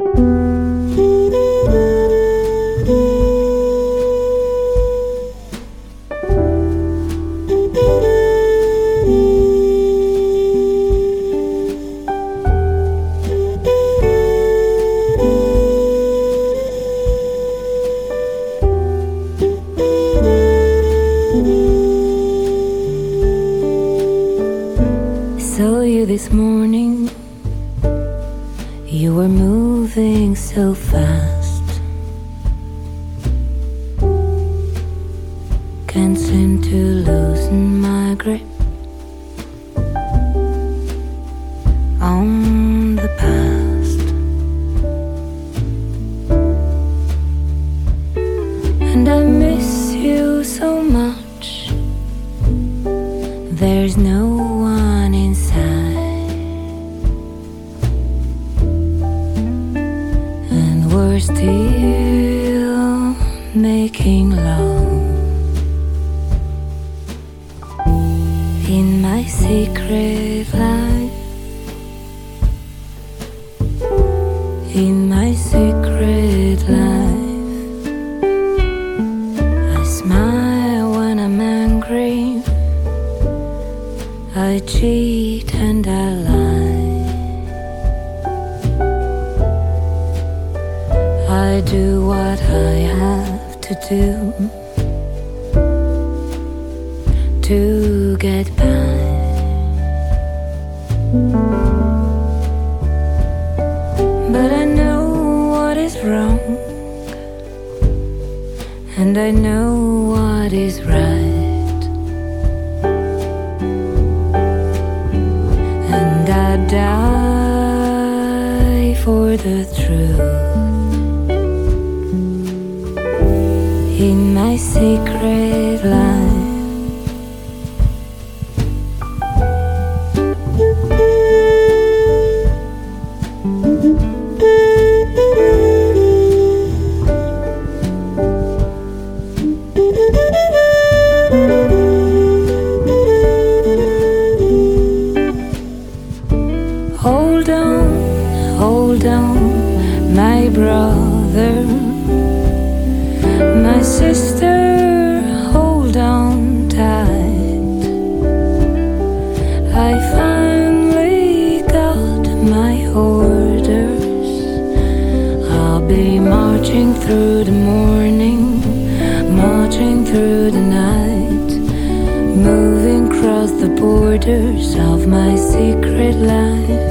Saw you this morning. You were moving so fast. Can't seem to loosen my grip on the past. And I miss you so much. There's no one inside, and we're still making love in my secret life, in my secret life. I smile when I'm angry, I cheat and I lie. I do what I have to do to get by. But I know what is wrong, and I know what is right. I die for the truth in my secret life. Hold on, my brother, my sister, hold on tight. I finally got my orders. I'll be marching through the morning, marching through the night, moving across the borders of my secret life.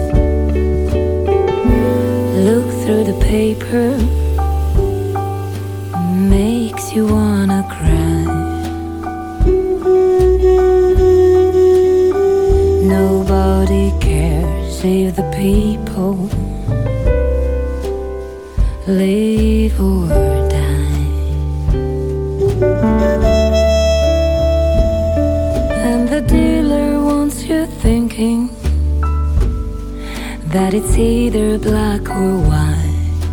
Look through the paper, makes you wanna cry. Nobody cares if the people live or die. And the dealer wants you thinking that it's either black or white.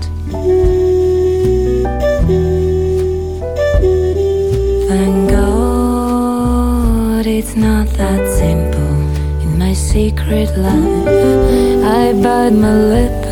Thank God it's not that simple. In my secret life, I bite my lip